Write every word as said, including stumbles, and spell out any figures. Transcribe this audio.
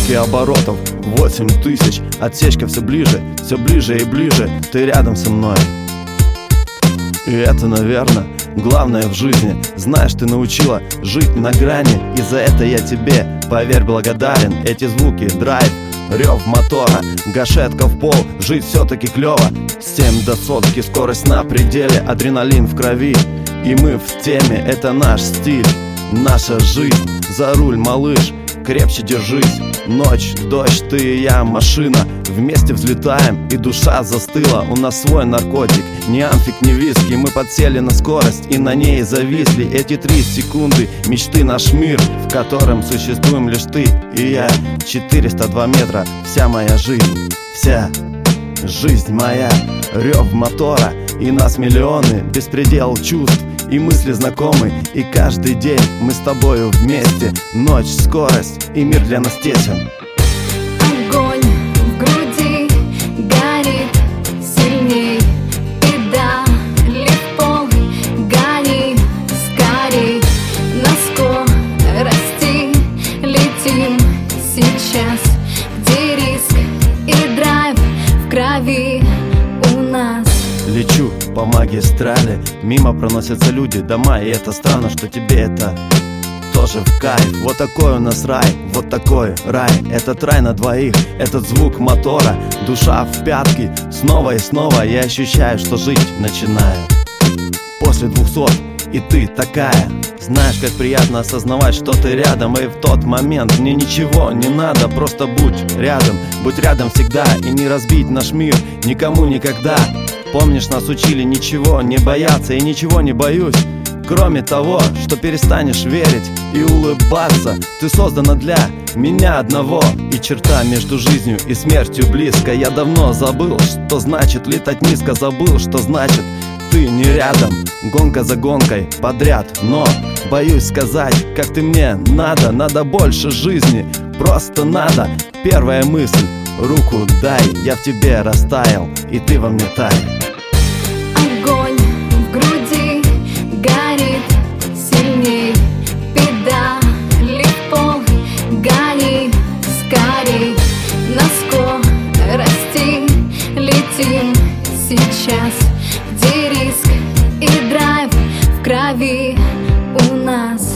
сотки оборотов, восемь тысяч, отсечка все ближе, все ближе и ближе, ты рядом со мной. И это, наверное, главное в жизни. Знаешь, ты научила жить на грани, и за это я тебе, поверь, благодарен. Эти звуки, драйв, рев мотора, гашетка в пол, жить все-таки клево. Семь до сотки, скорость на пределе, адреналин в крови, и мы в теме, это наш стиль, наша жизнь. За руль, малыш, крепче держись. Ночь, дождь, ты и я, машина, вместе взлетаем, и душа застыла. У нас свой наркотик, ни амфик, ни виски. Мы подсели на скорость и на ней зависли. Эти три секунды, мечты, наш мир, в котором существуем лишь ты и я. Четыреста два метра, вся моя жизнь, вся жизнь моя. Рев мотора, и нас миллионы, беспредел чувств и мысли знакомы. И каждый день мы с тобою вместе. Ночь, скорость, и мир для нас тесен. Огонь в груди горит сильней, педали в пол, гони скорей. На скорости летим сейчас, где риск и драйв в крови у нас. Лечу по магистрали, мимо проносятся люди, дома. И это странно, что тебе это тоже в кайф. Вот такой у нас рай, вот такой рай. Этот рай на двоих, этот звук мотора, душа в пятки. Снова и снова я ощущаю, что жить начинаю. После двухсот, и ты такая. Знаешь, как приятно осознавать, что ты рядом. И в тот момент мне ничего не надо, просто будь рядом. Будь рядом всегда, и не разбить наш мир никому никогда. Помнишь, нас учили ничего не бояться, и ничего не боюсь, кроме того, что перестанешь верить и улыбаться. Ты создана для меня одного, и черта между жизнью и смертью близко. Я давно забыл, что значит летать низко, забыл, что значит ты не рядом. Гонка за гонкой подряд, но боюсь сказать, как ты мне надо. Надо больше жизни, просто надо. Первая мысль, руку дай, я в тебе растаял, и ты во мне тай. Огонь в груди горит сильней, педали в пол, гони скорей. На скорости летим сейчас, где риск и драйв в крови у нас.